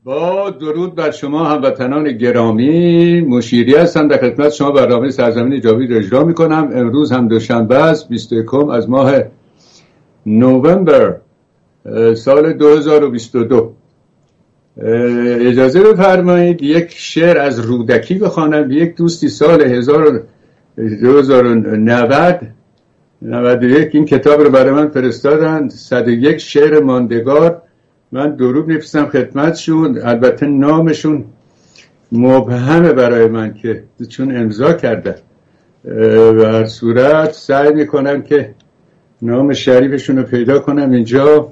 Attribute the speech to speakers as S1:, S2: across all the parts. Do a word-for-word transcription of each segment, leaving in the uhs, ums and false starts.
S1: با درود بر شما هموطنان گرامی، مشیری هستم در خدمت شما. برنامه سرزمین جاوید را اجرا میکنم. امروز هم دوشنبه است، بیست و یکم از ماه نوامبر سال دو هزار و بیست و دو. اجازه بفرمایید یک شعر از رودکی بخوانم. یک دوستی سال دو هزار و نود و یک این کتاب رو برای من فرستادن، صد و یک شعر ماندگار. من درود میفرستم خدمتشون. البته نامشون مبهمه برای من که چون امضا کردن، و هر صورت سعی میکنم که نام شریفشون رو پیدا کنم. اینجا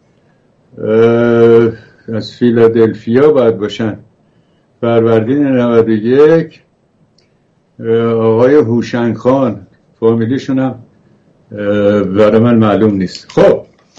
S1: از فیلادلفیا باید باشن، فروردین نود و یک. آقای هوشنگ خان فامیلیشون هم برای من معلوم نیست. خب،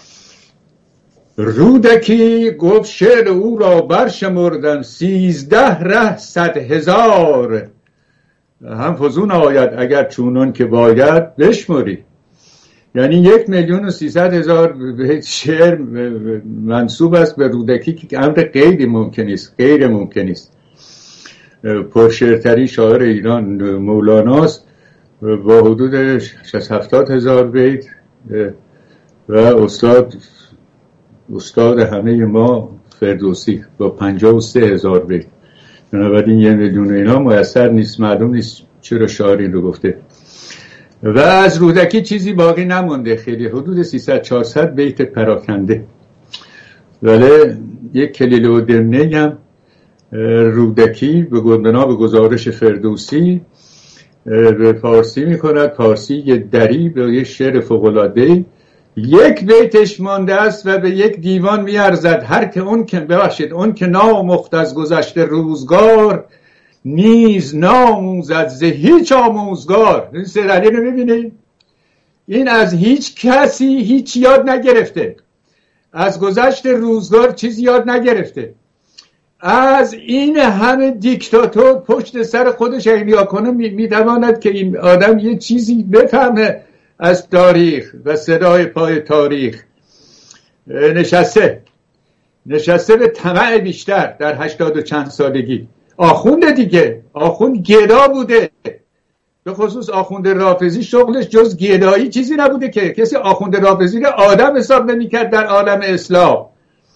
S1: رودکی گفت شعر او را برشمردم، سیزده ره صد هزار. هم فزون آید اگر چونون که باید بشمری. یعنی یک میلیون و سیصد هزار شعر منسوب است به رودکی که امر غیر ممکن است، غیر ممکن است. پرشعرترین شاعر ایران مولاناست با حدود شصت هفتاد هزار بیت، و استاد استاد همه ما فردوسی با پنجاه و سه هزار بیت. بنابراین یه میلیون اینا میسر نیست. معلوم نیست چرا شاعر این رو گفته. و از رودکی چیزی باقی نمونده، خیلی حدود سیصد چهارصد بیت پراکنده. ولی یک کلیله و دمنه هم رودکی به بنا به گزارش فردوسی به پارسی میکند. پارسی یه دری به یک شعر فوق‌العاده‌ای، یک بیتش مانده است و به یک دیوان میارزد. هر که اون که ببخشید اون که نامخت از گذشته روزگار، نیز ناموزد ز هیچ آموزگار. این سرعلی رو میبینید؟ این از هیچ کسی هیچ یاد نگرفته، از گذشته روزگار چیزی یاد نگرفته. از این همه دیکتاتور پشت سر خودش احیا کنه میتواند که این آدم یه چیزی بفهمه از تاریخ و صدای پای تاریخ. نشسته نشسته به طمع بیشتر در هشتاد و چند سالگی. آخونده دیگه، آخوند گدا بوده، به خصوص آخوند رافضی شغلش جز گدایی چیزی نبوده که کسی آخوند رافضی رو آدم حساب نمی کرد در عالم اسلام.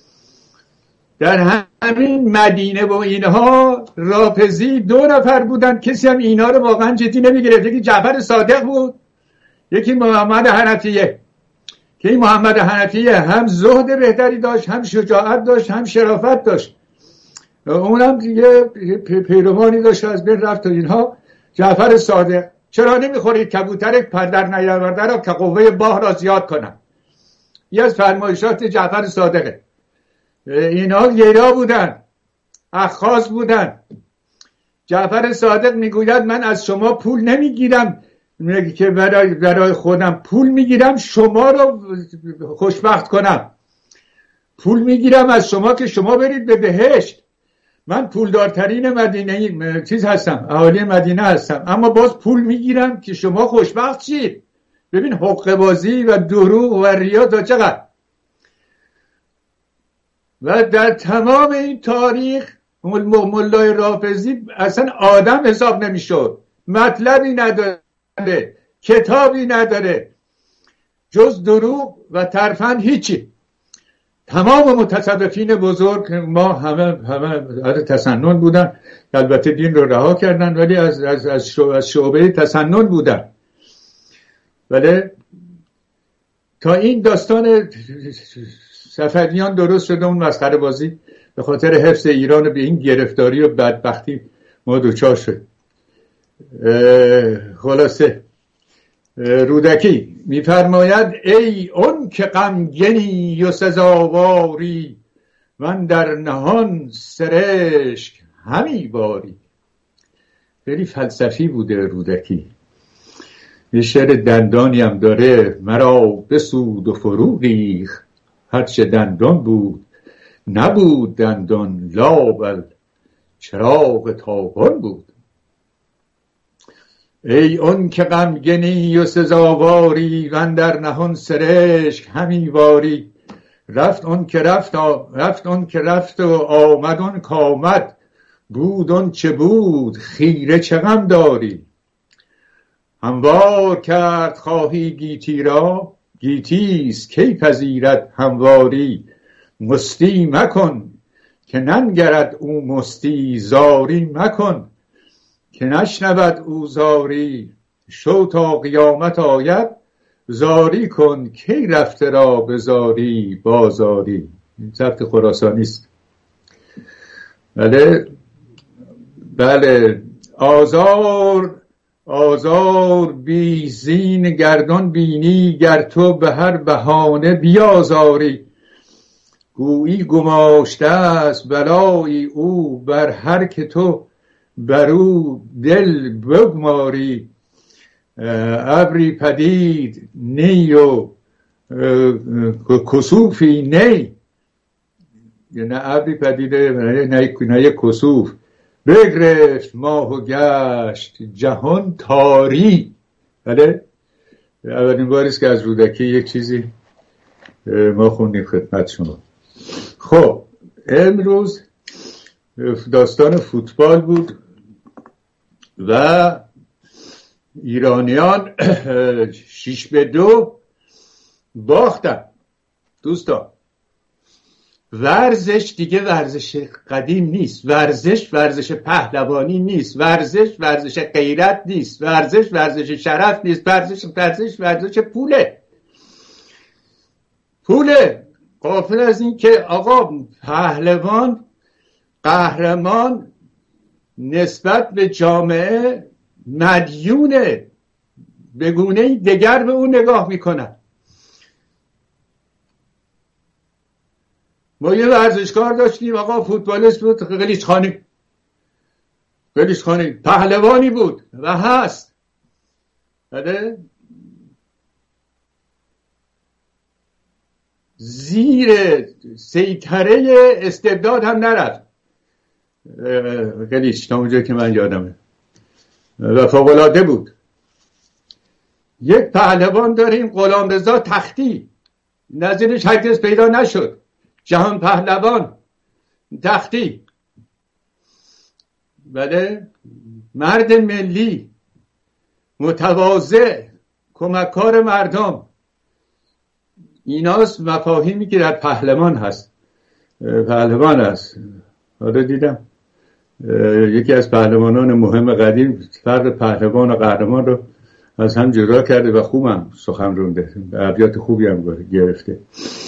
S1: در همین مدینه و اینها رافضی دو نفر بودن، کسی هم اینا رو واقعا جدی نمی گرفت. یکی جعفر صادق بود، یکی محمد حنفیه. که این محمد حنفیه هم زهد بهتری داشت، هم شجاعت داشت، هم شرافت داشت. اونم دیگه پیروانی داشت از بین رفت. و اینها جعفر صادق، چرا نمیخورید کبوتر پدر نیاورده را که قوه باه را زیاد کنم؟ یه از فرمایشات جعفر صادقه. اینها گدا بودن، اخاذ بودن. جعفر صادق میگوید من از شما پول نمیگیرم میگه که برای برای خودم پول میگیرم شما رو خوشبخت کنم. پول میگیرم از شما که شما برید به بهشت. من پولدارترین مدینه چیز هستم، اهالی مدینه هستم، اما باز پول میگیرم که شما خوشبخت شید. ببین حقه بازی و دروغ و ریا تا چقدر. و در تمام این تاریخ مولای رافضی اصلا آدم حساب نمیشد، مطلبی نداره، کتابی نداره جز دروغ و ترفند، هیچی. تمام متصوفین بزرگ ما همه همه تسنن بودن، البته دین رو رها کردن ولی از از از شعبه تسنن بودن. ولی تا این داستان صفویان درست شده، اون مسخره بازی به خاطر حفظ ایران به این گرفتاری و بدبختی ما دوچار شد. خلاصه رودکی میفرماید ای اون که غمگنی و سزاواری، من در نهان سرشک همی باری. خیلی فلسفی بوده رودکی. یه شعر دندانی هم داره، مرا بسود و فرو ریخت، هرچه دندان بود نبود دندان، لابل چراغ تابان بود. ای اون که غمگنی و سزاواری، من در نهان سرشک همی واری. رفت اون که رفت رفت اون که رفت و آمد اون که آمد، بود اون چه بود خیره چه غم داری. هموار کرد خواهی گیتی را، گیتیست کی پذیرد همواری. مستی مکن که ننگرد او مستی، زاری مکن که نشنود او زاری. شو تا قیامت آید زاری کن، کی رفته را بزاری بازاری. این ضبط خراسانی است. بله بله. آزار آزار بی زین گردان بینی، گر تو به هر بهانه بیازاری. گویی گماشته است بلایی او، بر هر که تو بر او دل بگماری. ابری پدید نی و کسوفی نی، نه ابری پدیده نه یک کسوف. بگرفت ماه و گشت جهان تاری. بله اولین باریست که از رودکی یک چیزی ما خوندیم خدمت شما. خب امروز داستان فوتبال بود و ایرانیان شیش به دو باختن. دوستان ورزش دیگه ورزش قدیم نیست، ورزش ورزش پهلوانی نیست، ورزش ورزش غیرت نیست، ورزش ورزش شرف نیست، ورزش ورزش ورزش پوله پوله غافل از این که آقا پهلوان قهرمان نسبت به جامعه مدیونه، به گونه دیگر به اون نگاه میکنن. ما یه ورزشکار داشتیم آقا فوتبالیست بود، قلیچ خانی قلیچ خانی پهلوانی بود و هست. بله زیر سیطره استبداد هم نرفت قلیچ تا اونجا که من یادمه و فوق‌العاده بود. یک پهلوان داریم غلامرضا تختی، نظیرش هرگز پیدا نشد. جهان پهلوان تختی. بله مرد ملی متواضع کمککار مردم. ایناست مفاهیمی که در پهلوان هست. پهلوان هست. حالا دیدم یکی از پهلوانان مهم قدیم فرق پهلوان و قهرمان رو از هم جدا کرده و خوبم سخن رونده، ابیات خوبی هم گرفته.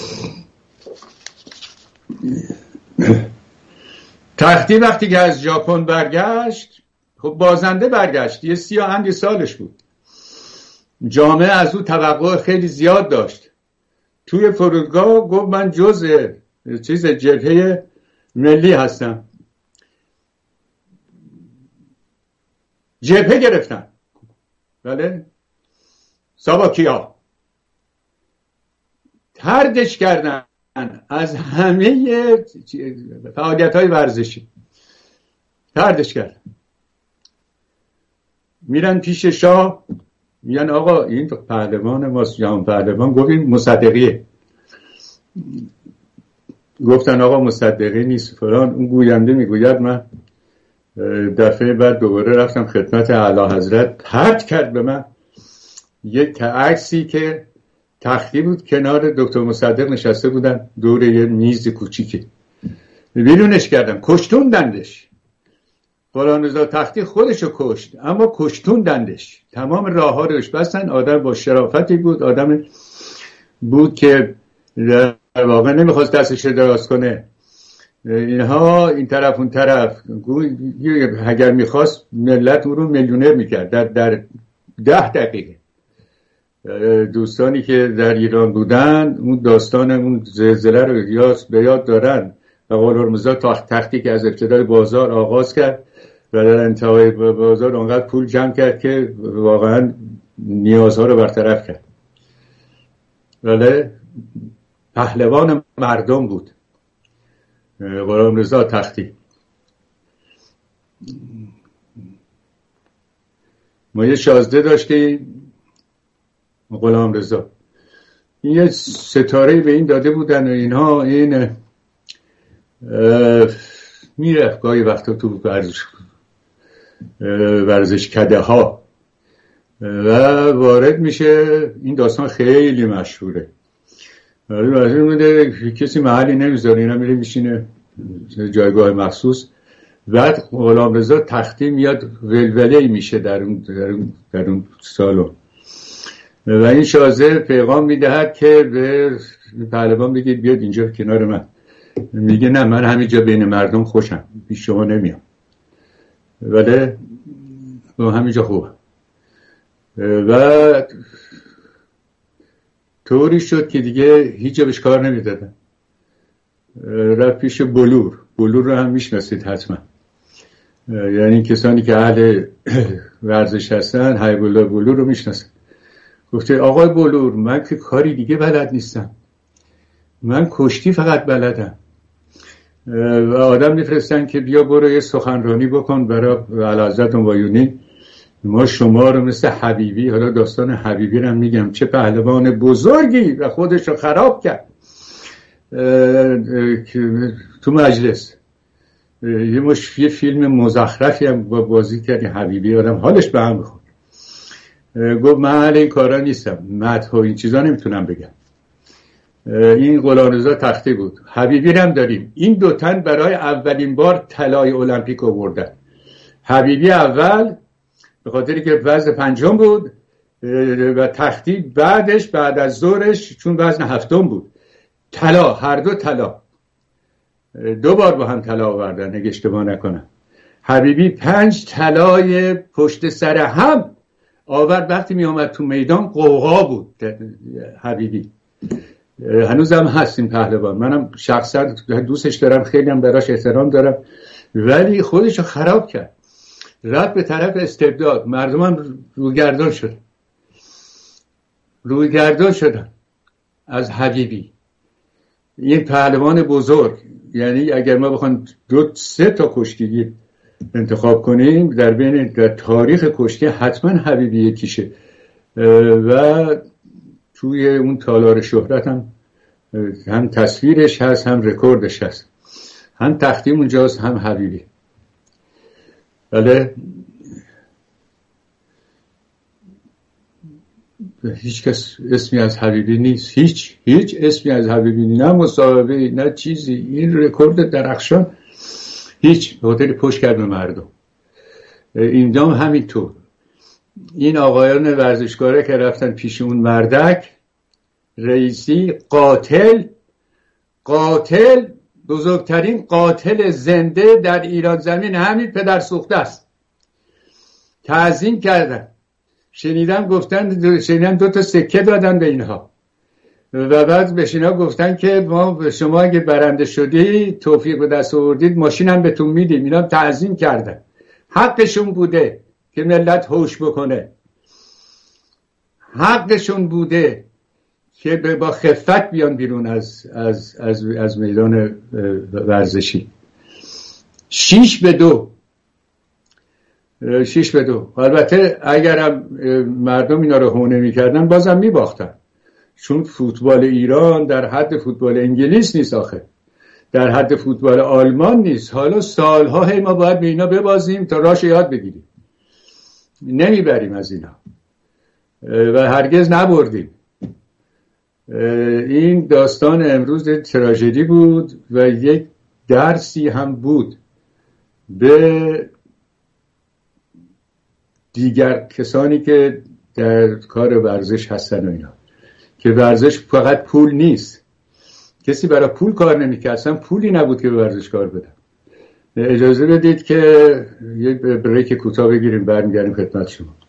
S1: تختی وقتی که از ژاپن برگشت، خب بازنده برگشت، یه سی و اندی سالش بود. جامعه از او توقع خیلی زیاد داشت. توی فرودگاه گفت من جزء چیز جبهه ملی هستم. جبهه گرفتن. بله ساواکیا طردش کردن از همه فعالیت‌های ورزشی، طردش کردن. میرن پیش شاه میگن آقا این پهلوان ماست، جهان پهلوان. گفتیم مصدقیه. گفتن آقا مصدقی نیست فلان. اون گوینده میگوید من دفعه بعد دوباره رفتم خدمت اعلی حضرت، پرت کرد به من یک عکسی که تختی بود، کنار دکتر مصدق نشسته بودن دور یه میز کوچیکی، بیرونش کردم، کشتوندندش. غلامرضا تختی خودشو کشت اما کشتوندندش، تمام راه ها روش بستن. آدم با شرافتی بود، آدم بود که در واقع نمیخواست دستش دراز کنه. اینها این طرف اون طرف، اگر میخواست ملت اون رو میلیونر میکرد در, در ده دقیقه. دوستانی که در ایران بودن اون داستان اون زلزله رو یاد به یاد دارن. و غلامرضا تختی که از ابتدای بازار آغاز کرد و در انتهای بازار اونقدر پول جمع کرد که واقعا نیازها رو برطرف کرد. ولی پهلوان مردم بود غلامرضا تختی. ما یه شازده داشتیم غلامرضا. یه ستاره به این داده بودن و اینها این میرفت گاهی وقتا تو ورزش ورزش کده ها و وارد میشه. این داستان خیلی مشهوره. کسی محلی نمیذاره، اینا میره میشینه جایگاه مخصوص. بعد غلامرضا تختی میاد ولوله میشه در اون در اون, در اون سالن و این شازده پیغام میدهد که به پهلوان بگید بیاد اینجا کنار من. میگه نه، من همینجا بین مردم خوشم، پیش شما نمیام، ولی با همینجا خوبه. و طوری شد که دیگه هیچ جا بهش کار نمیدادن. رفت پیش بلور. بلور رو هم میشناسید حتما، یعنی کسانی که اهل ورزش هستن حبیب الله بلور رو میشناسن. گفته آقای بلور، من که کاری دیگه بلد نیستم، من کشتی فقط بلدم. و آدم میفرستن که بیا برو یه سخنرانی بکن برای اعلیحضرت همایونی، ما شما رو مثل حبیبی، حالا داستان حبیبی رو هم میگم، چه پهلوان بزرگی و خودش رو خراب کرد تو مجلس. یه مش یه فیلم مزخرفی هم با بازی کردی حبیبی، آدم حالش به هم بخورد. گفت من اهل این کارا نیستم، مدح و این چیزا نمیتونم بگم. این غلامرضا تختی بود. حبیبی هم داریم. این دو تن برای اولین بار طلای المپیک آوردن. حبیبی اول به خاطری که وزن پنجم بود و تختی بعدش بعد از ظهرش چون وزن هفتم بود. طلا، هر دو طلا، دو بار با هم طلا آوردن اگه اشتباه نکنم. حبیبی پنج طلای پشت سر هم آورد. وقتی می آمد تو میدان قوقا بود حبیبی. هنوزم هست این پهلوان، منم شخصا دوستش دارم، خیلی هم براش احترام دارم، ولی خودش رو خراب کرد، رفت به طرف استبداد. مردم هم رویگردان شد رویگردان شدن از حبیبی، این پهلوان بزرگ. یعنی اگر ما بخوایم دو سه تا کشتی انتخاب کنیم در بین در تاریخ کشتی حتما حبیبی یکیشه و توی اون تالار شهرت هم هم تصویرش هست، هم رکوردش هست، هم تختی اونجاست، هم حبیبی. بله، هیچ کس اسمی از حبیبی نیست، هیچ هیچ اسمی از حبیبی نیست، نه مصاحبه نه چیزی. این رکورد درخشان هیچ هتل پشت کرد به مردم. این دام همینطور. این آقایان ورزشکاره که رفتن پیش اون مردک رئیسی، قاتل قاتل بزرگترین قاتل زنده در ایران زمین همین پدر سوخته است. تعظیم کردن. شنیدم گفتن شنیدم دو تا سکه دادن به اینها و بعد به اینا گفتن که ما شما اگه برنده شدی توفیق به دست آوردید ماشین هم بهتون میدیم. اینا تعظیم کردن. حقشون بوده که ملت هوش بکنه، حقشون بوده که با خفت بیان بیرون از از از از میدان ورزشی. شیش به دو شیش به دو. البته اگرم مردم اینا رو هونه میکردن بازم میباختن، چون فوتبال ایران در حد فوتبال انگلیس نیست، آخه در حد فوتبال آلمان نیست. حالا سالها هی ما باید به اینا ببازیم تا راش یاد بگیریم، نمیبریم از اینا و هرگز نبردیم. این داستان امروز تراژدی بود و یک درسی هم بود به دیگر کسانی که در کار ورزش هستن و اینا، که ورزش فقط پول نیست. کسی برای پول کار نمی‌کرد، اصلا پولی نبود که به ورزش کار بدن. اجازه بدید که یک بریک کوتاه بگیریم، برمیگردیم خدمت شما.